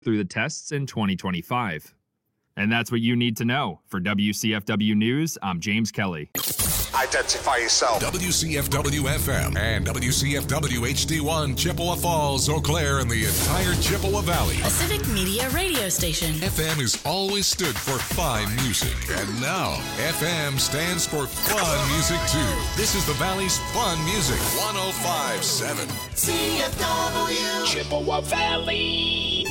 through the tests in 2025. And that's what you need to know. For WCFW News, I'm James Kelly. Identify yourself. WCFW-FM and WCFW-HD1, Chippewa Falls, Eau Claire, and the entire Chippewa Valley. A civic media radio station. FM has always stood for fine music. And now, FM stands for fun music, too. This is the Valley's fun music. 105.7. CFW. Chippewa Valley.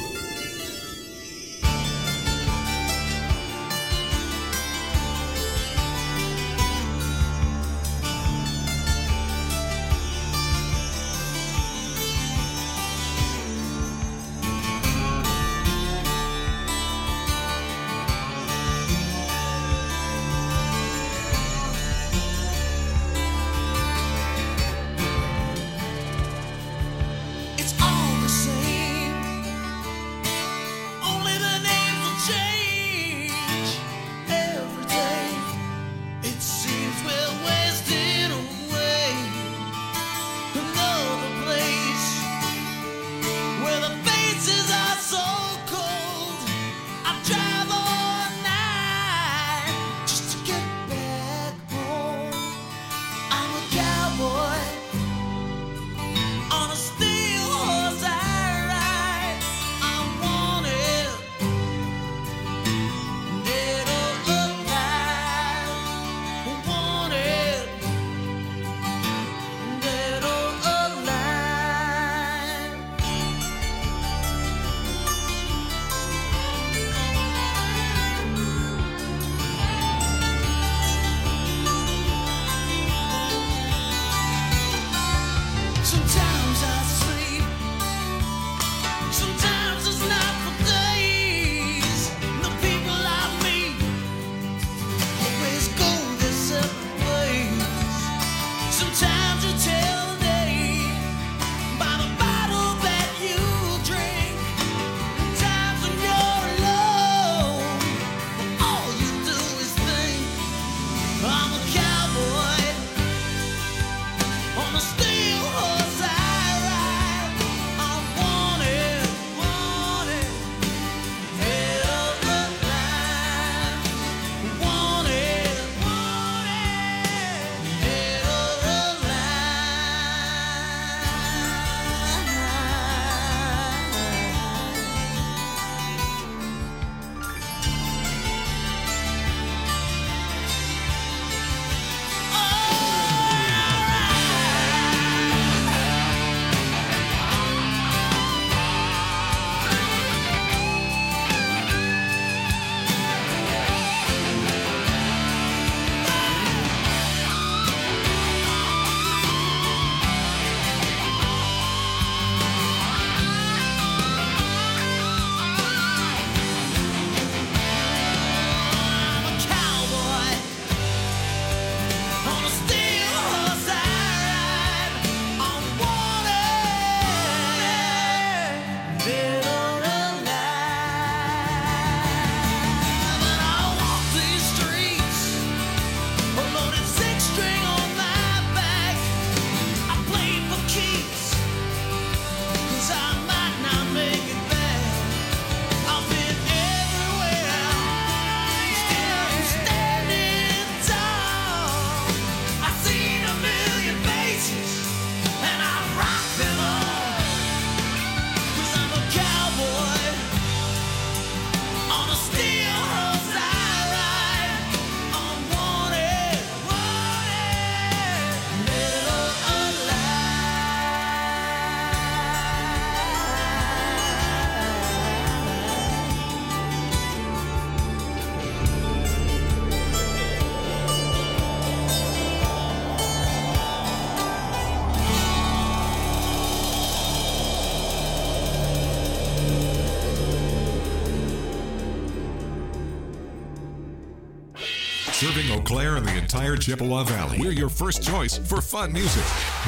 Serving Eau Claire and the entire Chippewa Valley. We're your first choice for fun music.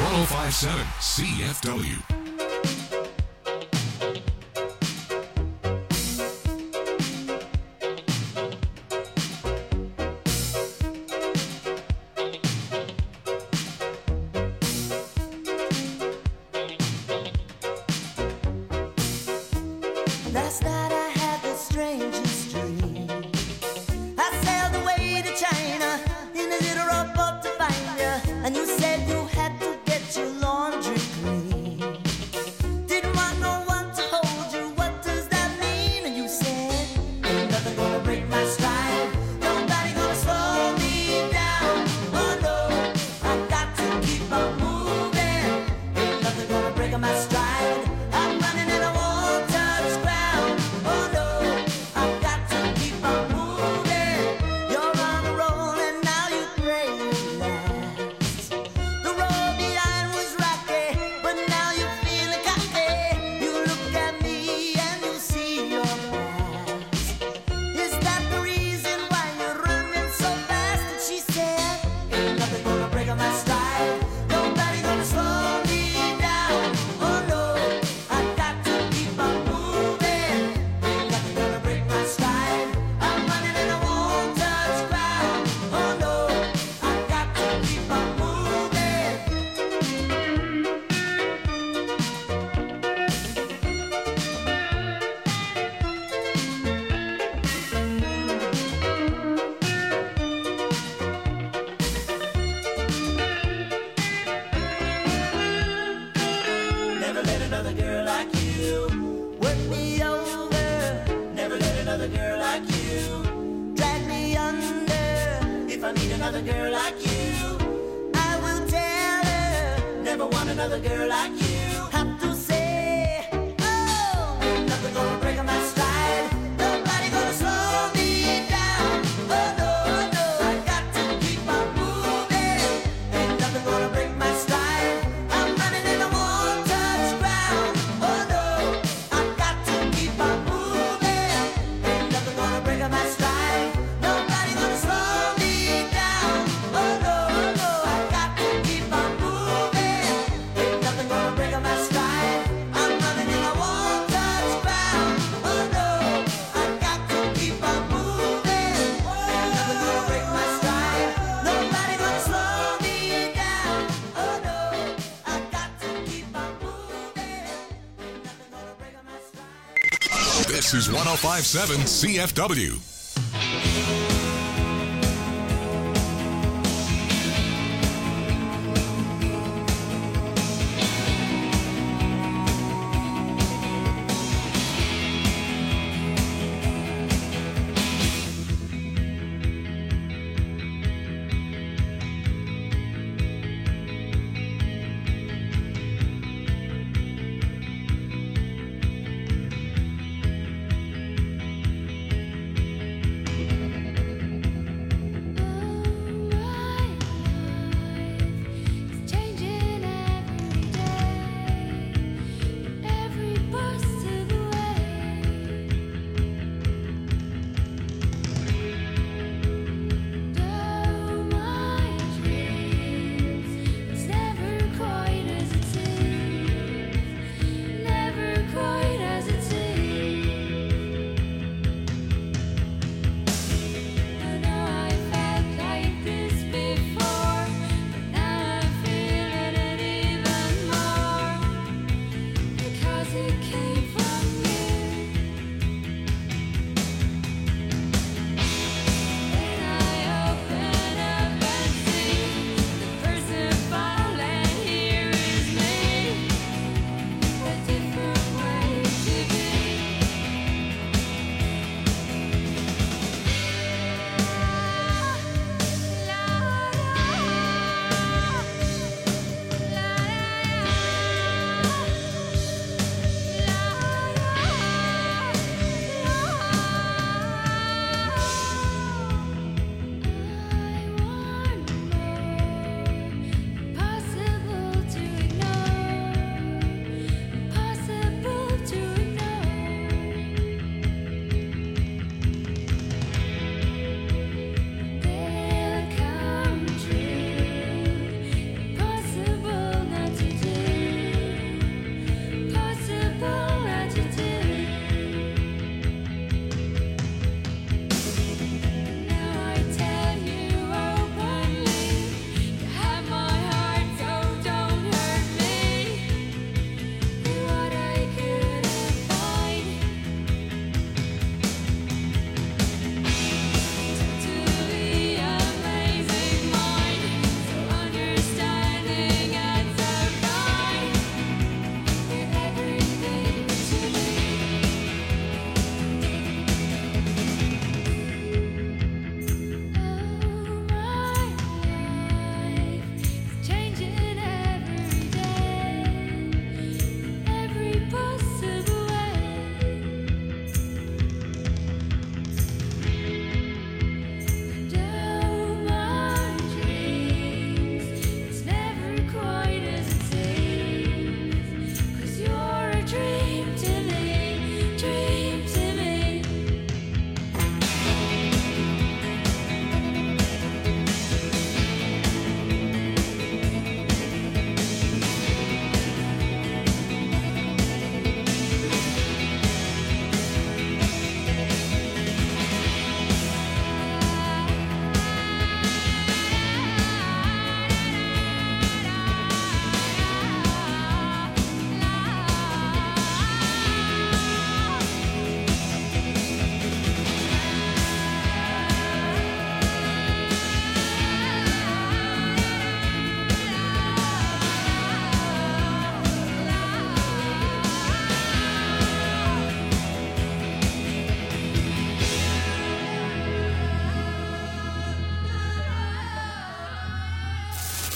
105.7 CFW. Last night I had the strangest dream. I sailed away to China in a little rowboat to find you, and you said you had to get your laundry clean. Didn't want no one to hold you, what does that mean? And you said, ain't nothing gonna break my stride, nobody gonna slow me down. Oh no, I got to keep on moving, ain't nothing gonna break my stride. I'm running and I won't touch ground. Oh no, I've got to keep on moving. You're on a roll and now you pray it lasts. The road behind was rocky, but now you're feeling cocky. You look at me and you see your past. Is that the reason why you're running so fast? And she said, ain't nothing gonna break my stride, nobody gonna slow me down. Oh no, I've got to keep on moving, ain't nothing gonna break my stride. I'm running and I won't touch ground. Oh no, I've got to keep on moving. Never let another girl like you work me over. Never let another girl like you drag me under. If I meet another girl like you, I will tell her. Never want another girl like you. Have to say, oh, ain't nothing gonna break my stride. Nobody gonna slow me down. Oh no, no, I got to keep on moving. Ain't nothing gonna break my stride. I'm running and I won't touch ground. Oh no, I've got to keep on moving. Ain't nothing gonna break my stride. Nobody gonna slow me down. Oh no, no, I've got to keep on moving. Ain't nothing gonna break my stride. I'm running and I won't touch ground. Oh no, I've got to keep on moving. Ain't nothing gonna break my stride. Nobody gonna slow me down. Oh no, I've got to keep on moving. Ain't nothing gonna break my stride. This is 105.7 CFW.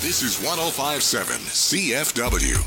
This is 105.7 CFW.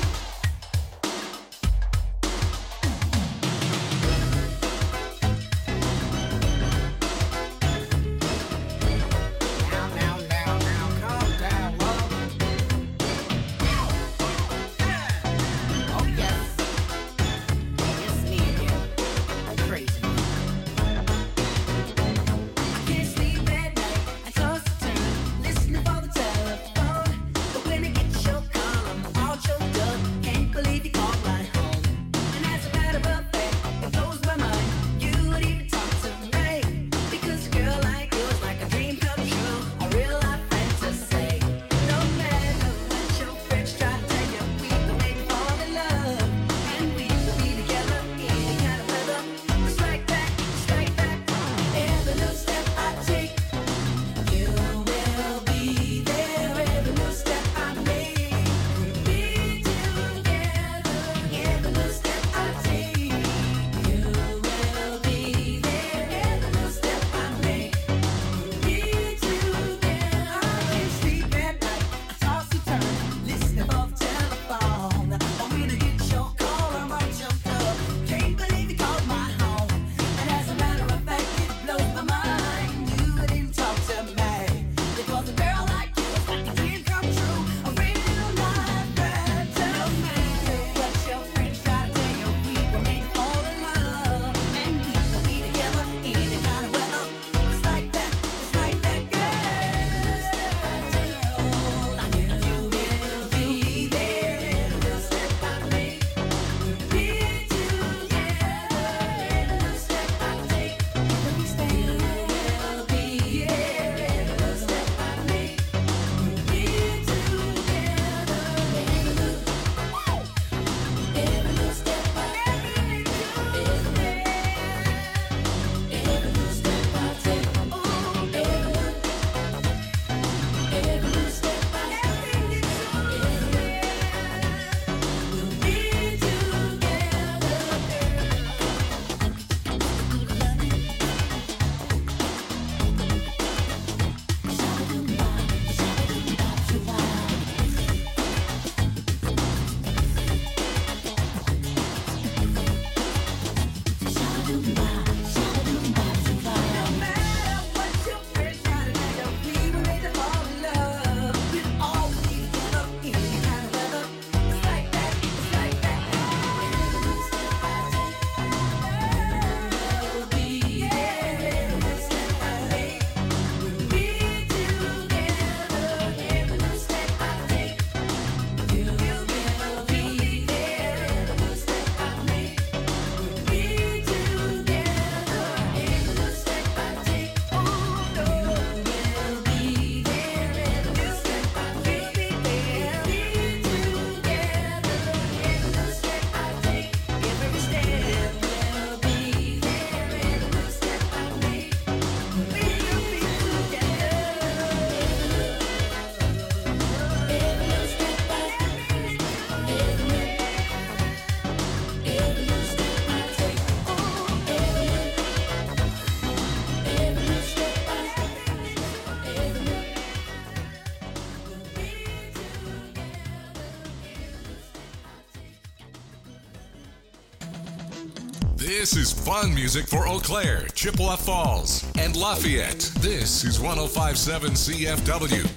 This is fun music for Eau Claire, Chippewa Falls, and Lafayette. This is 105.7 CFW.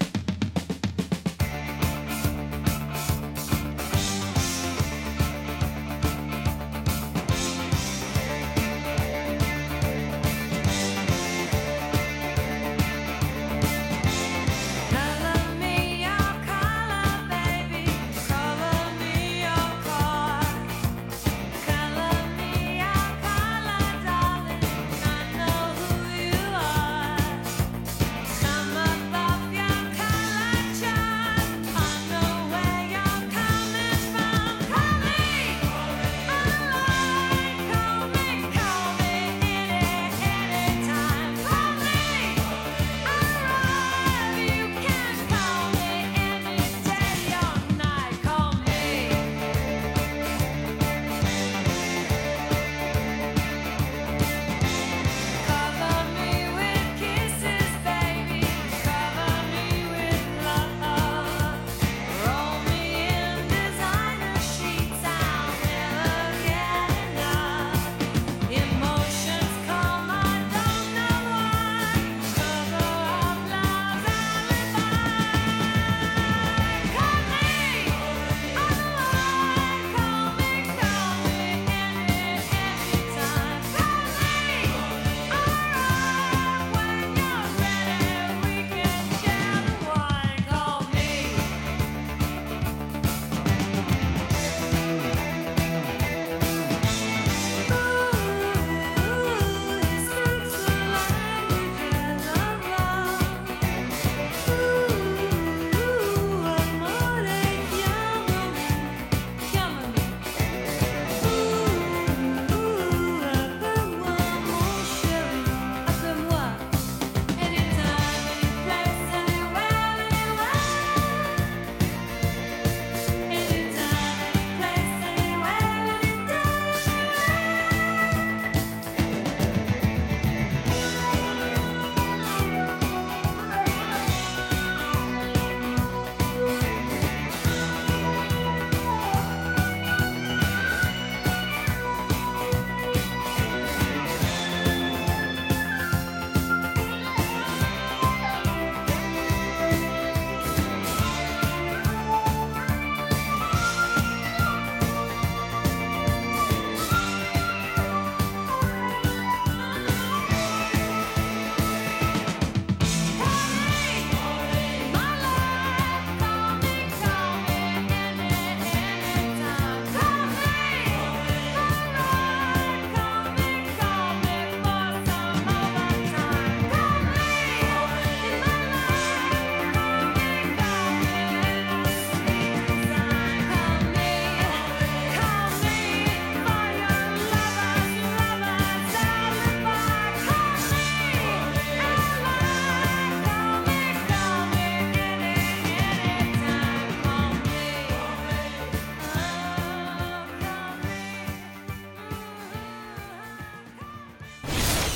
Some above your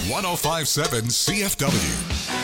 105.7 CFW.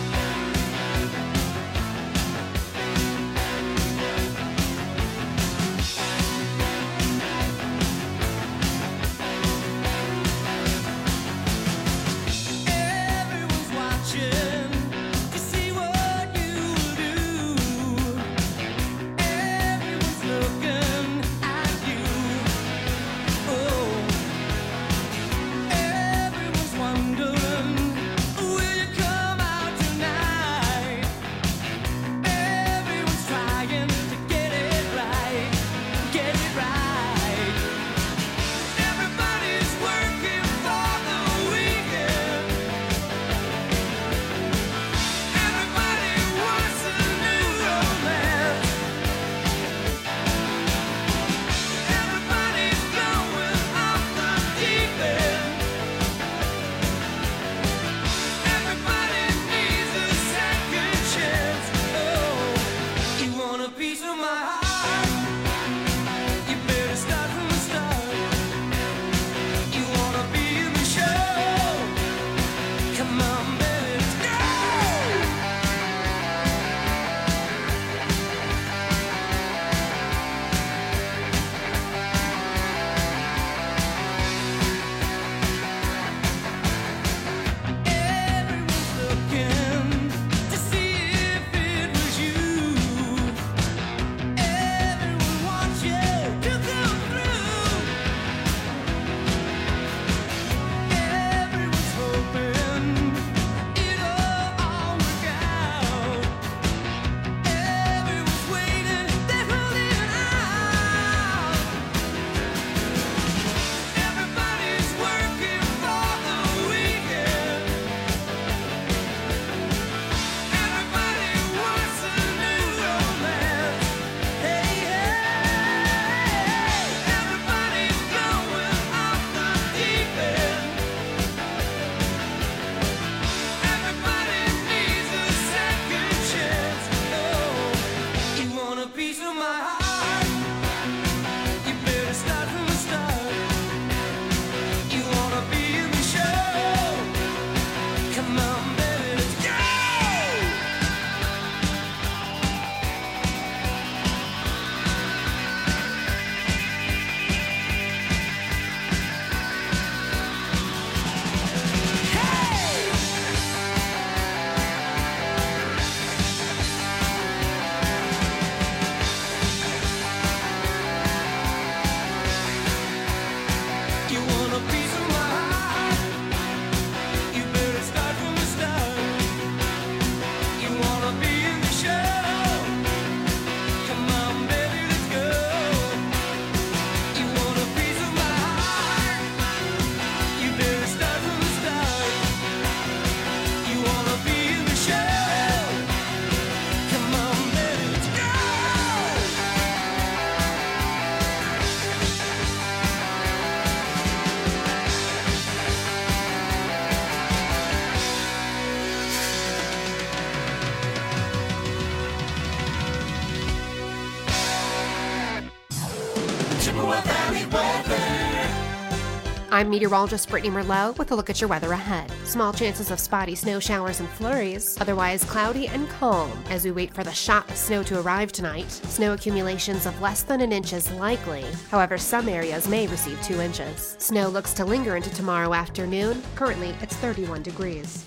I'm meteorologist Brittany Merlot with a look at your weather ahead. Small chances of spotty snow showers and flurries, otherwise cloudy and calm as we wait for the shot of snow to arrive tonight. Snow accumulations of less than an inch is likely. However, some areas may receive 2 inches. Snow looks to linger into tomorrow afternoon. Currently, it's 31 degrees.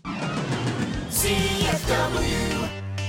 CFW.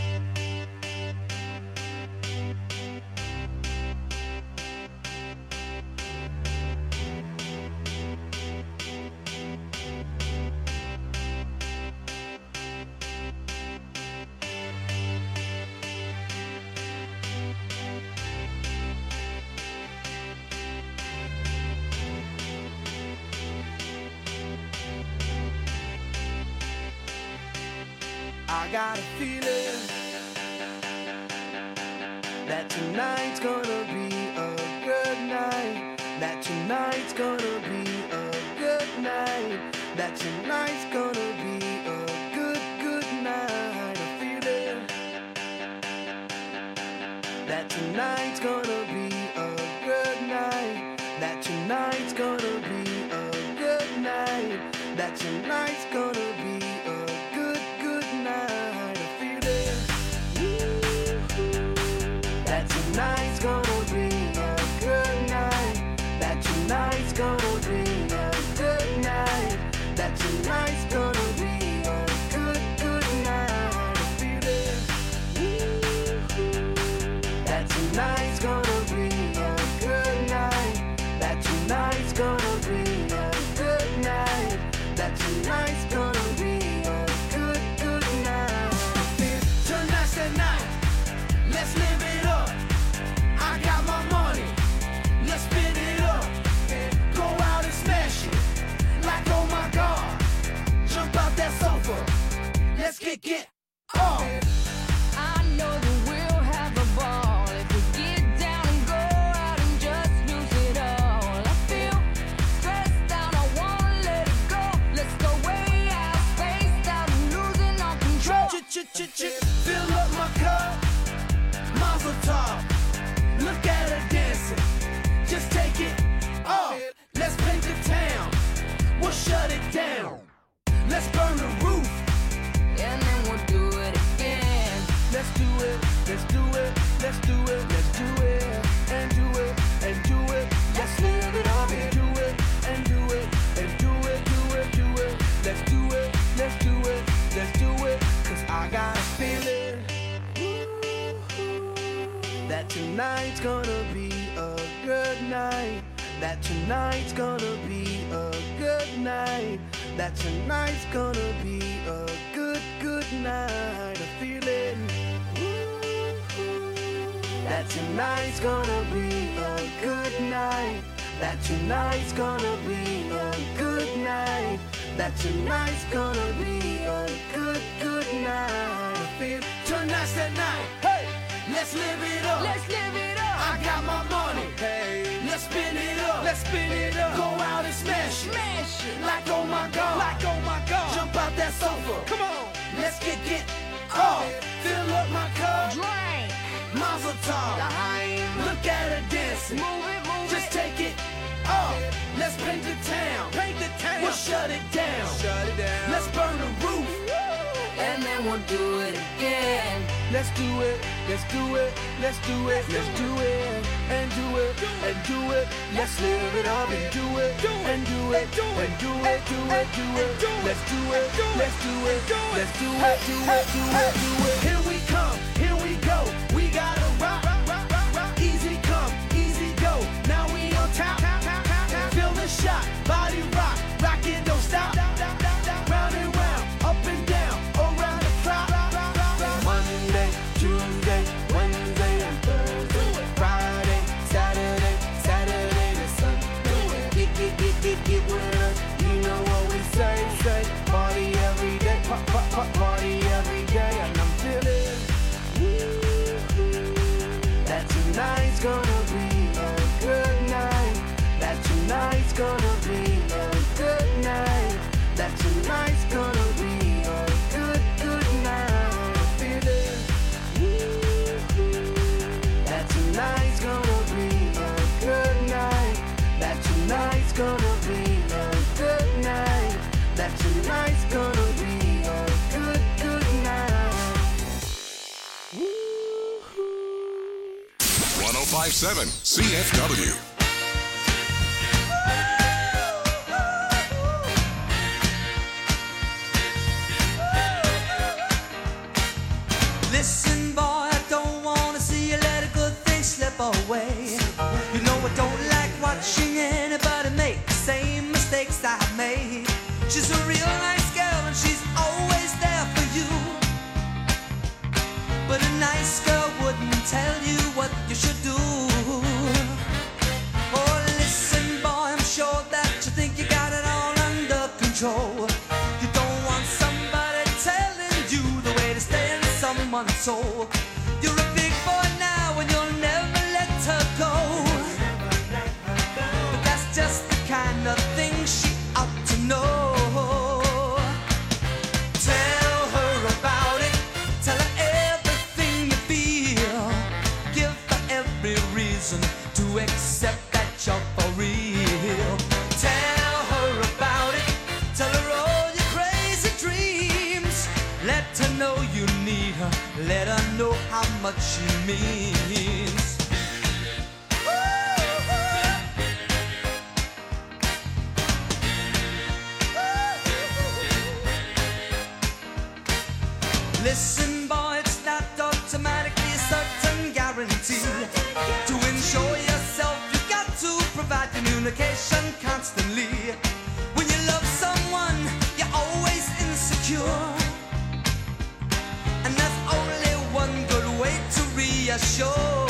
I got a feeling that tonight's gonna be a good night. That tonight's gonna be a good night. That tonight's gonna be a good night. A feeling that tonight's gonna be a good night. That tonight's gonna be a good night. that tonight's gonna be a good, good night. I feel it. That tonight's gonna be a good night. That tonight's gonna be a good night. That tonight's gonna be a good, good night. I feel it. That tonight's gonna be a good night. That tonight's gonna be a good night. That tonight's gonna be a good, good night. Tonight's the night. Let's live it up. I got my money. Let's spin it up. Go out and smash it. Like, oh my God. Jump out that sofa. Let's kick it off. I know that we'll have a ball if we get down and go out and just lose it all. I feel stressed out, I wanna let it go. Let's go way out, spaced out, and losing all control. Fill up my cup. Mazel tov. Look at her dancing. Just take it off. Let's paint the town. We'll shut it down. Let's burn the roof. And then we'll do it again. Let's do it. Let's do it. Let's do it. Let's do it. And do it. And do it. Let's live it up and do it. And do it. And do it. Do it. Do it. Let's do it. Let's do it. Let's do it. 'Cause I got a feeling that tonight's gonna be a good night. That tonight's gonna be a good night. That tonight's gonna be a good, good night. I feel it. That tonight's gonna be a good night. That tonight's gonna be a good night. That tonight's gonna be a good, good night. I feel tonight's the night. Hey, let's live it up. Let's live it up. I got my money. Hey, let's spin it up. Let's spin it up. Go out and smash it. Smash it. Like, oh my God. Like, oh my God. Jump out that sofa. Come on. Let's kick it off. Fill up my cup. Drink. Mazel tov. Look at her dancing. Move it, move Just it. take it off. Let's paint the town. Paint the town. We'll shut it down. Shut it down. Let's burn the roof. And then we'll do it again. Let's do it. Let's do it. Let's do it. Let's do it. And do it. And do it. Let's live it up and do it. And do it. And do it. Do it. Do it. Let's do it. Let's do it. Let's do it. Do it. Do it. Do it. Here we come. Here we go. We gotta rock. Easy come. Easy go. Now we on top. Feel the shot. Body rock. Rock it. Don't stop. Round and round. Up and down. Around the clock. Monday, Tuesday, Wednesday, and Thursday. Friday, Saturday, Saturday to Sunday. Get with us. You know what we say. Party every day. Party every day. And I'm feeling that tonight's gonna be a good night. That tonight's gonna be a good night. That tonight's gonna be a good, good night. I feel it. That tonight's gonna be a good night. That tonight's gonna be a good night. That tonight's gonna be a good, good night. 1057 CFW. Listen, boy, I don't wanna see you let a good thing slip away. You know I don't like watching anybody make the same mistakes I made. She's a real nice girl and she's always there for you. But a nice girl wouldn't tell you what you should do. Oh, listen, boy, I'm sure that you think you got it all under control. You don't want somebody telling you the way to stay in someone's soul. You're a big boy now and you'll never let her go. But that's just the kind of thing she ought to know. Tell her about it. Tell her everything you feel. Give her every reason to accept that you're for real. Tell her about it. Tell her let her know how much she means. Listen, boy, it's not automatically a certain guarantee. To ensure yourself, you got to provide communication constantly. When you love someone, you're always insecure. And there's only one good way to reassure.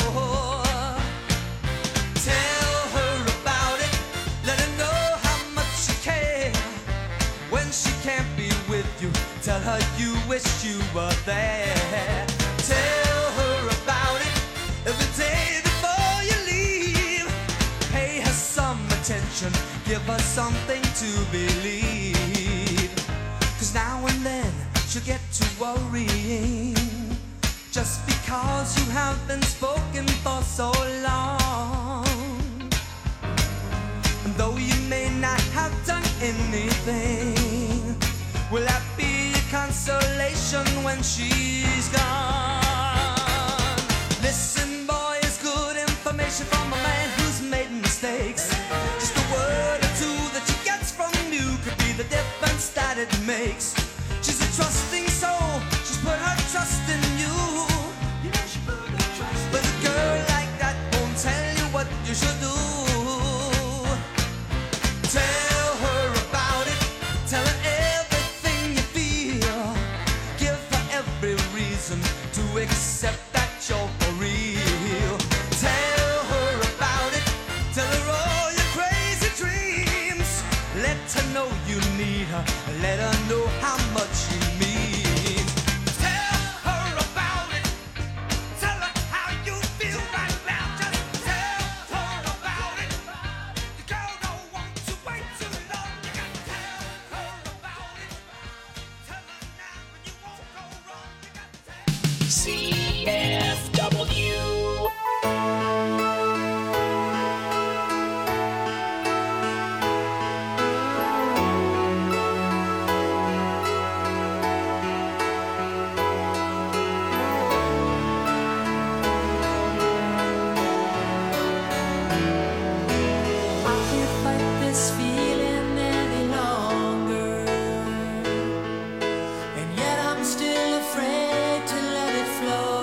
Tell her about it, let her know how much you care. When she can't be with you, tell her you wish you were there. Tell her about it every day before you leave. Pay her some attention, give her something to believe. 'Cause now and then she'll get to worrying, just because you have been spoken for so long. And though you may not have done anything, will that be your consolation when she's gone? Listen, boy, it's good information from a man who's made mistakes. Just a word or two that she gets from you could be the difference that it makes. She's a trusting soul, she's put her trust in you. But a girl like that won't tell you what you should do. Tell her about it, tell her everything you feel. Give her every reason to accept that you're for real. Tell her about it, tell her all your crazy dreams. Let her know you need her, let her know how much she means. Tell her about it, tell her how you feel right now. Just tell her about it. The girl don't want to wait too long. You gotta tell her about it. Tell her now and you won't go wrong. You gotta tell CFW. I can't fight this feeling any longer, and yet I'm still afraid to let it flow.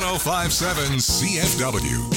1057 CFW.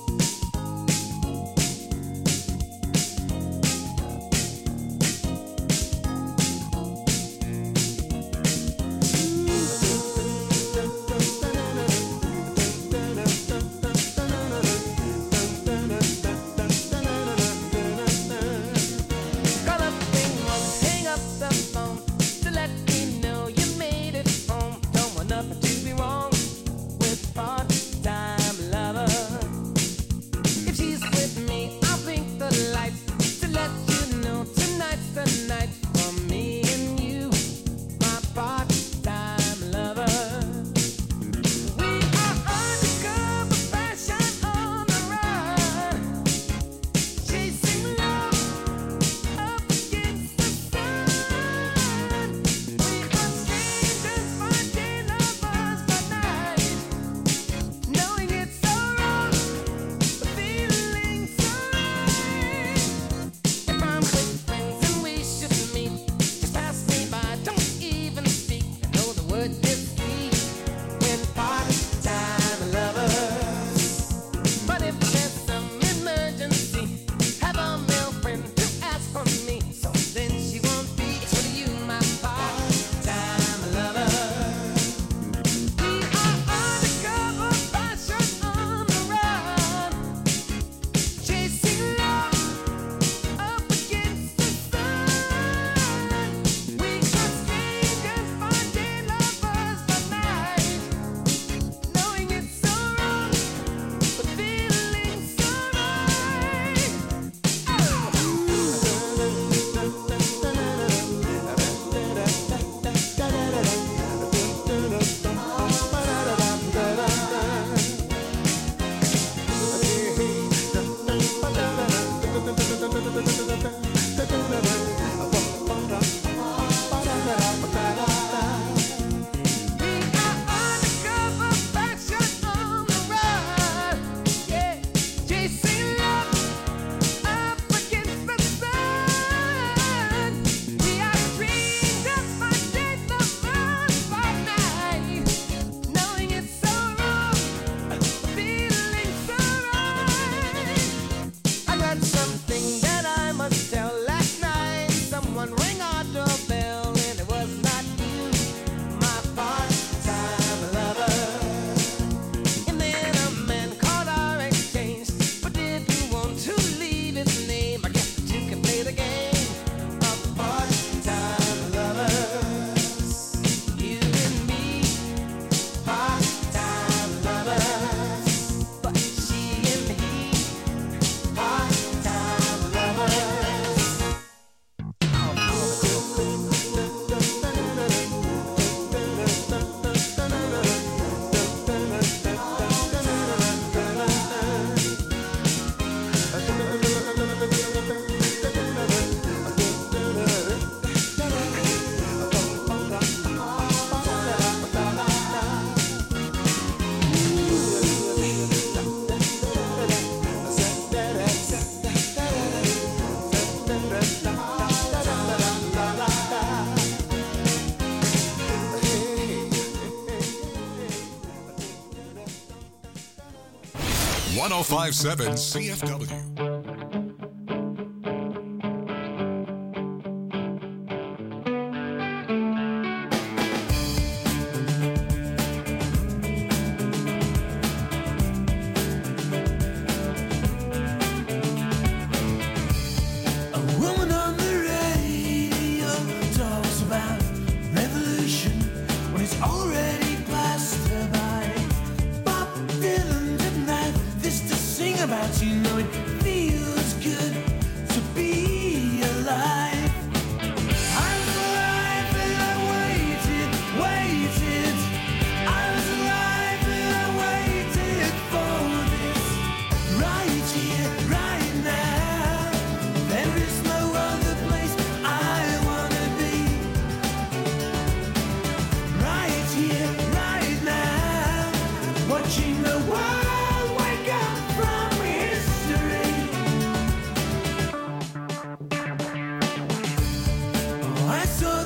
.1057 CFW.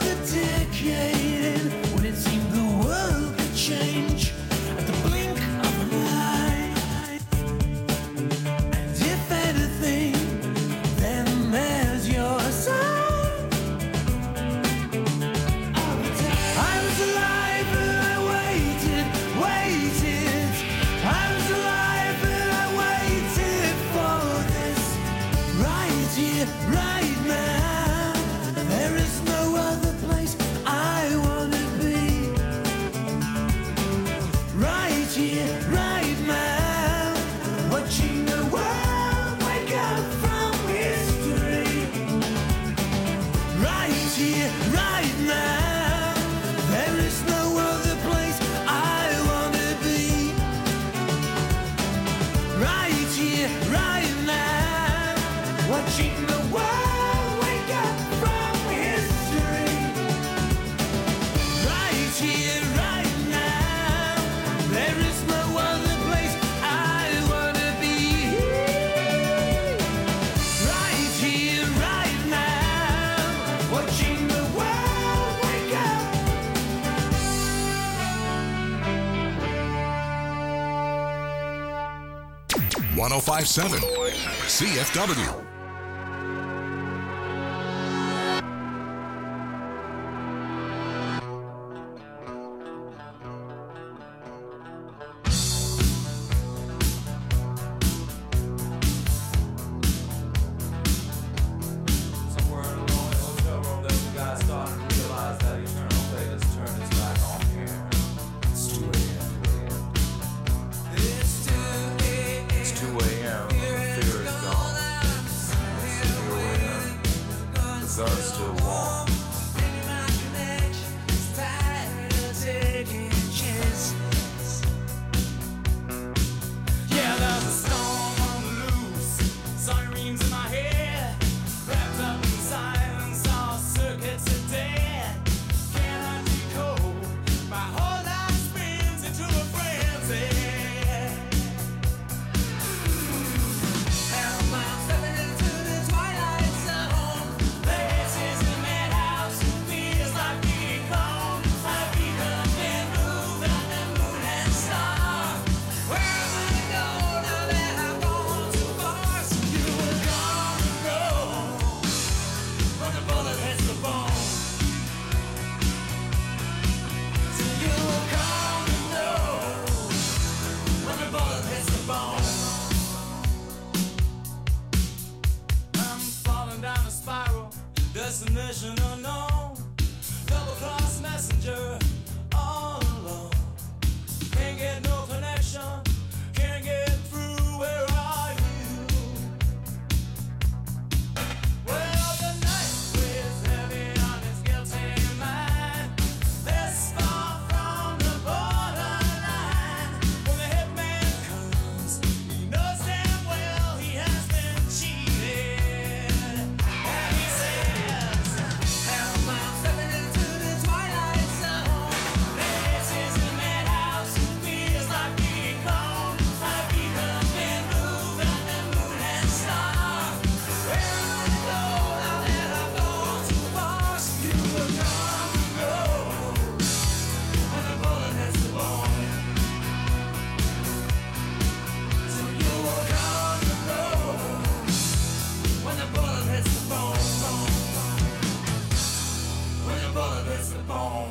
When it seemed the world could change at the blink of here, right now. There is no other place I wanna be. Right here, right now, watching the world wake up from history. Right here, right now, there is no other place I wanna be. Right here, right now, watching the world wake up from history. Right here, right now, there is no other place I wanna be. Right here, right now, watching the world wake up. 1057 CFW. Somewhere in a lonely hotel room, there's a guy starting to realize that eternal fate has turned his back on here. It's 2 a.m. It's 2 a.m. The fear is gone. So here we are. The gun's still warm. Yeah, there's a storm on the loose. Sirens in my head. Wrapped up in silence, all circuits are dead. Cannot decode. My whole life spins into a frenzy. And I'm stepping into the twilight zone. This is the madhouse. Feels like being gone. I've become been moved on the moon and star. Where am I to go now that I've gone too far? So you will come and go when the bullet hits the bone. So you will come and know when the bullet hits the bone. I'm falling down a spiral, destination unknown. Double cross messenger, all alone. Can't get no connection, can't get through. Where are you? Well, the night weighs heavy on his guilty mind. This far from the borderline. When the hitman comes, he knows damn well he has been cheated. And he says, "Help, I'm stepping into the twilight zone. This is the madhouse. Feels like being gone. I've become been moved on the moon and star. Where am I to go now that I've gone too far? So you will come and go when the bullet hits the bone. So you will come and go when the bullet hits the bone. When the bullet hits the bone."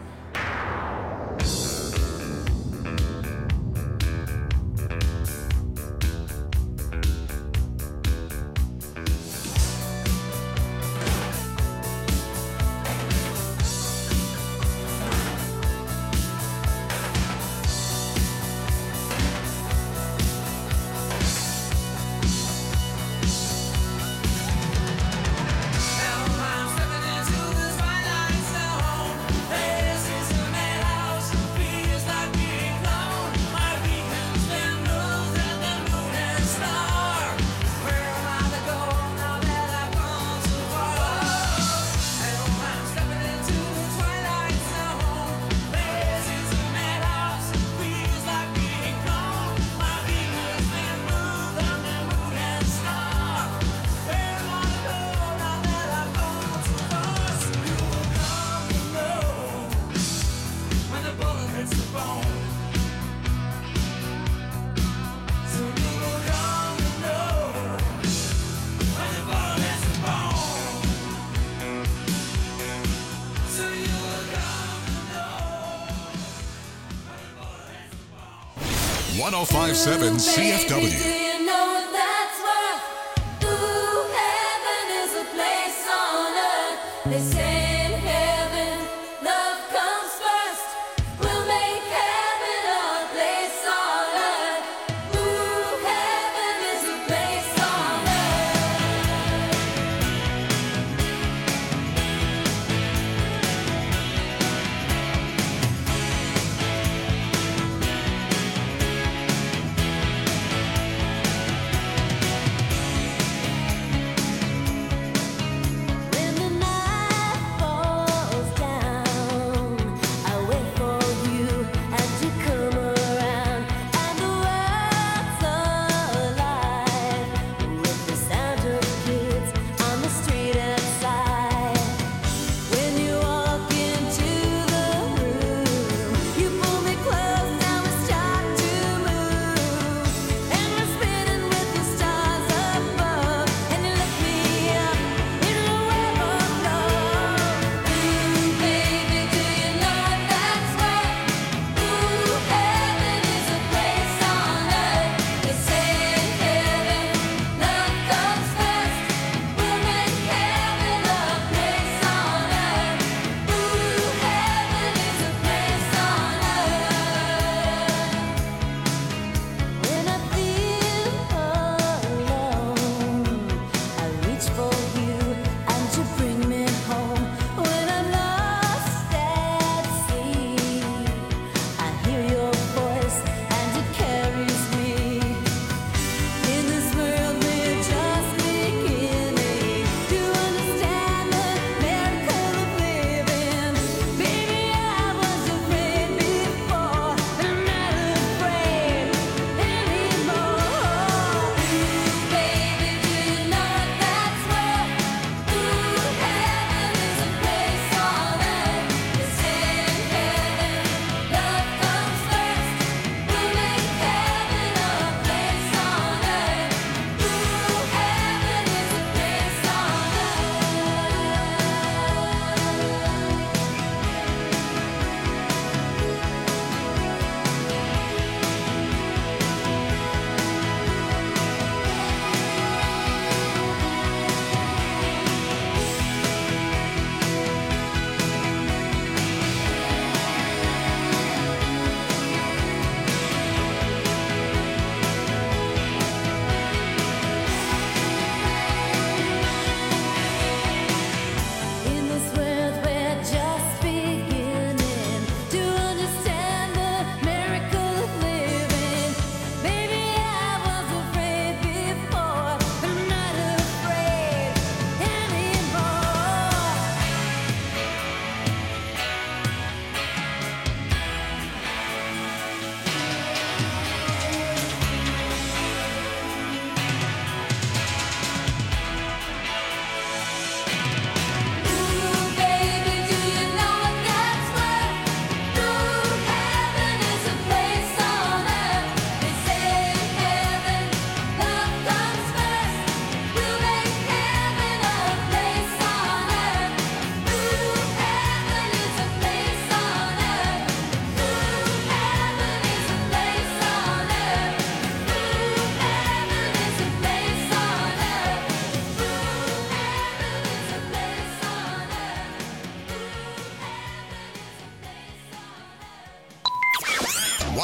I'm stepping into the twilight zone. This is the madhouse. Feels like being gone. My beacon's been moved and the moon and star. Where am I to go now that I've gone too far? I'm stepping into the twilight zone. This is the madhouse. Feels like being gone. My beacon's been moved and the moon and star. Where am I to go now that I've gone too far? So you will come and know when the bullet hits the bone. So you will come and know when the bullet hits the bone. So you will come and know when the bullet hits the bone. 1057 CFW. Do you know that's worth? Ooh, heaven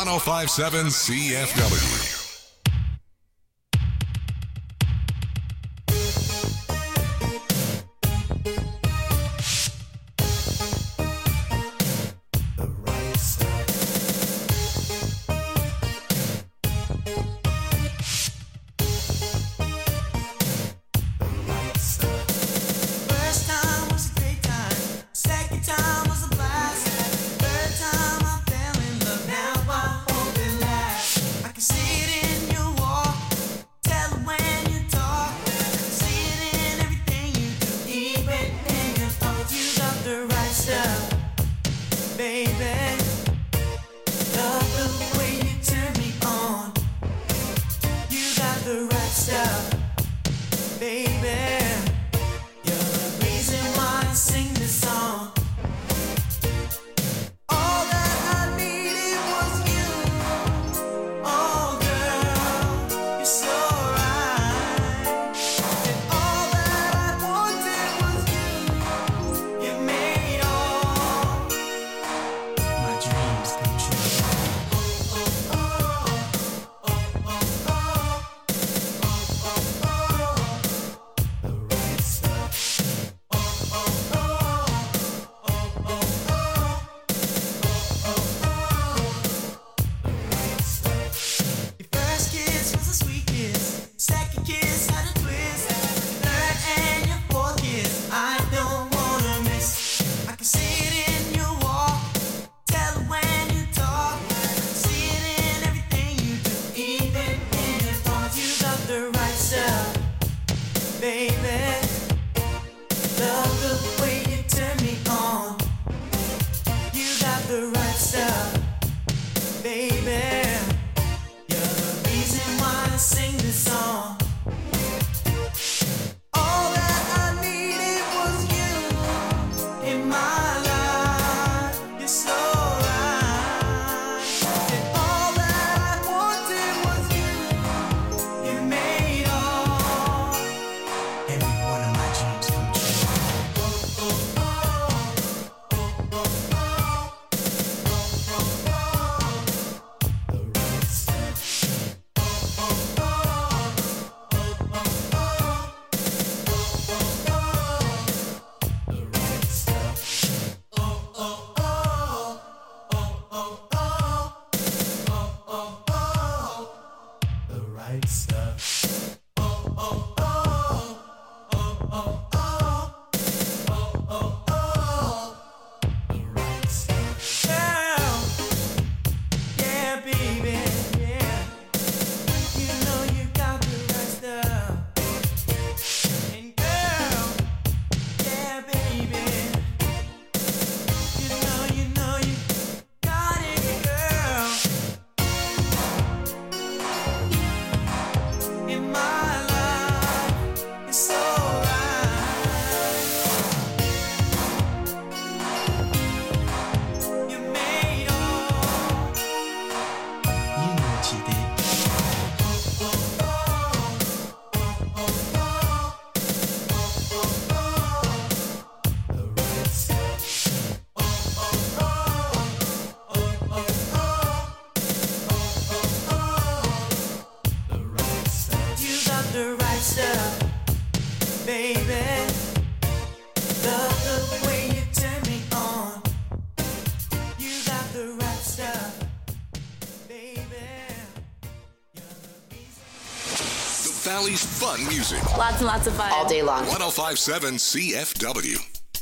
1057 CFW. First time was a great time, second time was a blast, third time I fell in love. Now I hope it lasts. I can see it in your walk, tell it when you talk, see it in everything you do, even in your thoughts. You got the right stuff, baby. Love the way you turn me on. You got the right stuff, baby. You're the reason why I sing this song. All that I needed was you. Oh, girl, you're so right. And all that I wanted was you. You made all my dreams come true. The right stuff. Your first kiss was a sweet kiss. Second kiss had a twist. Third and your fourth kiss, I don't wanna miss. I can see it in your walk, tell it when you talk, see it in everything you do, even in your thoughts. You got the right stuff, baby. Love the way you turn me on. You got the right stuff, baby. You're the reason why I sing this song. All that I needed was you in my life. You're so right. And all that I wanted was you. You made all every one of my dreams come true. The right stuff. The right stuff. The right stuff. The right stuff. Girl, yeah, baby, yeah. You know you got the right stuff. And girl, yeah, baby. You know you got it, girl. In my life, it's so right. You made all. You know what you did. The right stuff. The right stuff. You got the right stuff, baby. Love the way you turn me on. You got the right stuff, baby. You're the reason. The Valley's fun music. Lots and lots of fun. All day long. 1057 CFW.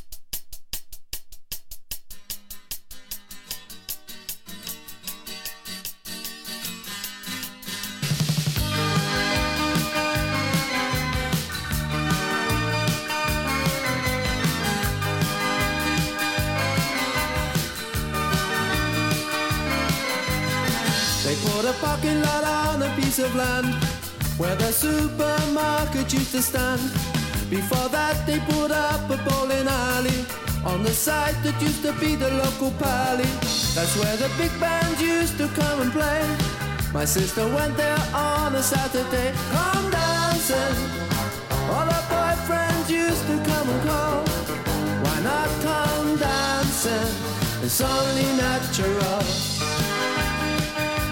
They put a parking lot on a piece of land where the supermarket used to stand. Before that they put up a bowling alley on the site that used to be the local pally. That's where the big bands used to come and play. My sister went there on a Saturday. Come dancing, all her boyfriends used to come and call. Why not come dancing? It's only natural.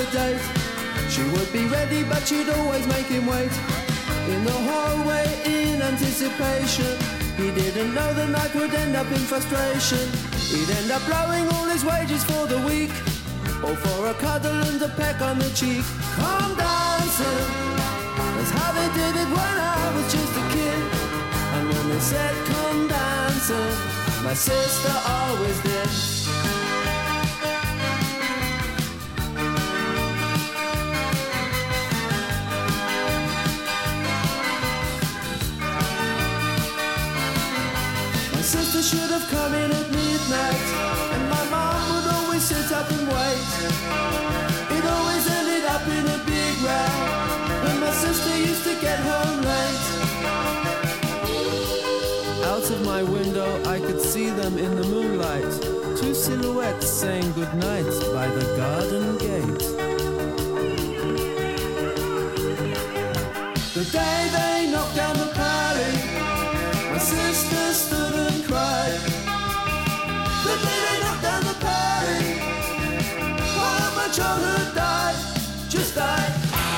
date. She would be ready, but she'd always make him wait. In the hallway, in anticipation, he didn't know the night would end up in frustration. He'd end up blowing all his wages for the week, or for a cuddle and a peck on the cheek. Come dancing, that's how they did it when I was just a kid. And when they said come dancing, my sister always did. My sister should have come in at midnight, and my mom would always sit up and wait. It always ended up in a big row, and my sister used to get home late. Out of my window I could see them in the moonlight, two silhouettes saying goodnight by the garden gate. The day they knocked down the party, my sister stood and cried. The day they knocked down the party, while my childhood died, just died.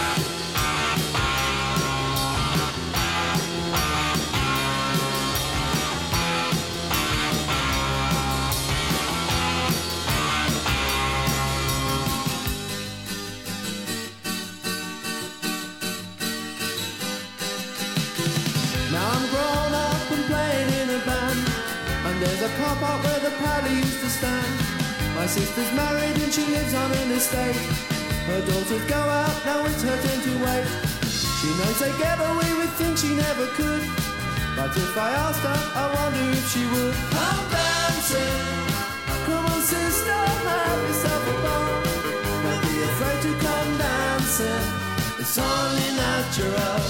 Now I'm grown up and playing in a band, and there's a car park where the party used to stand. My sister's married and she lives on an estate. Her daughters go out, now it's her turn to wait. She knows they get away with things she never could, but if I asked her, I wonder if she would. Come dancing, come on sister, have yourself a ball. Don't be afraid to come dancing, it's only natural.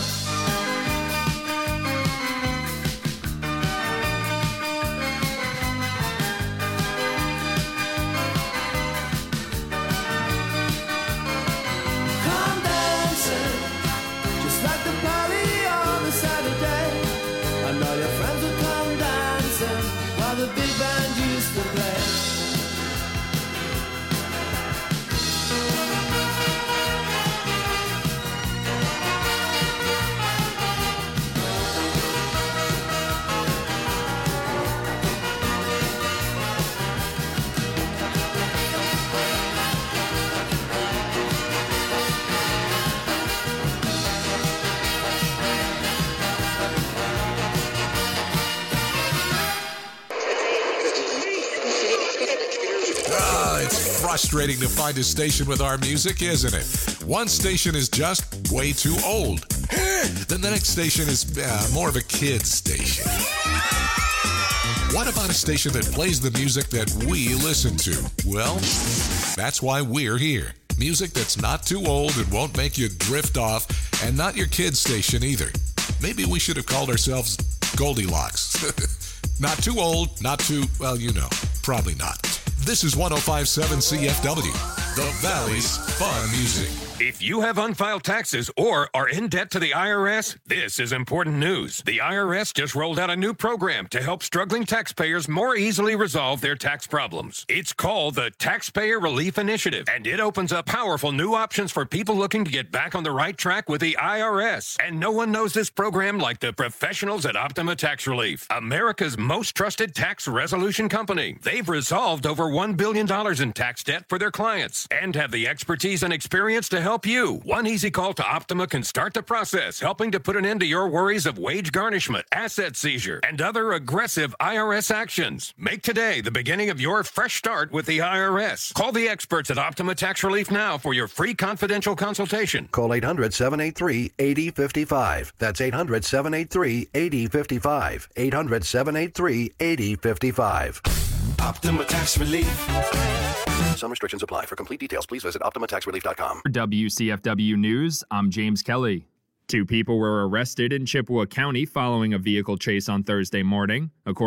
The big band used to play. It's frustrating to find a station with our music, isn't it? One station is just way too old. Then the next station is more of a kid's station. What about a station that plays the music that we listen to? Well, that's why we're here. Music that's not too old and won't make you drift off, and not your kid's station either. Maybe we should have called ourselves Goldilocks. Not too old, not too, well, you know, probably not. This is 105.7 CFW, the Valley's Fun Music. If you have unfiled taxes or are in debt to the IRS, this is important news. The IRS just rolled out a new program to help struggling taxpayers more easily resolve their tax problems. It's called the Taxpayer Relief Initiative, and it opens up powerful new options for people looking to get back on the right track with the IRS. And no one knows this program like the professionals at Optima Tax Relief, America's most trusted tax resolution company. They've resolved over $1 billion in tax debt for their clients and have the expertise and experience to help you. One easy call to Optima can start the process, helping to put an end to your worries of wage garnishment, asset seizure, and other aggressive IRS actions. Make today the beginning of your fresh start with the IRS. Call the experts at Optima Tax Relief now for your free confidential consultation. Call 800-783-8055. That's 800-783-8055. 800-783-8055. Optima Tax Relief. Some restrictions apply. For complete details, please visit OptimaTaxRelief.com. For WCFW News, I'm James Kelly. 2 people were arrested in Chippewa County following a vehicle chase on Thursday morning. According